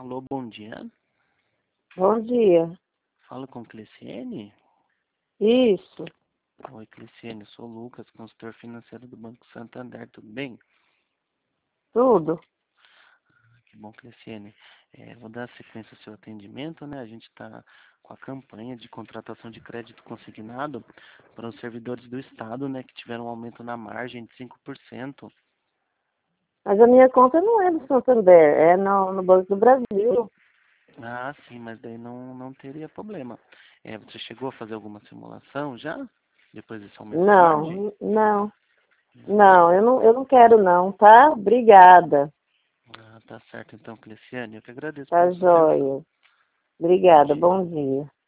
Alô, bom dia. Bom dia. Falo com Cleciene? Isso, Oi, Cleciene, sou o Lucas, consultor financeiro do Banco Santander, tudo bem? tudo. Que bom, Cleciene. Vou dar sequência ao seu atendimento, né? A gente está com a campanha de contratação de crédito consignado para os servidores do Estado, né? Que tiveram um aumento na margem de 5%. Mas a minha conta não é do Santander, é no Banco do Brasil. Ah, sim, mas daí não teria problema. Você chegou a fazer alguma simulação já? Depois desse aumento na margem? Não, eu não quero não, tá? Obrigada. Ah, tá certo então, Cleciane. Eu que agradeço Tá pela sua atenção. joia. Bom Obrigada, dia. bom dia.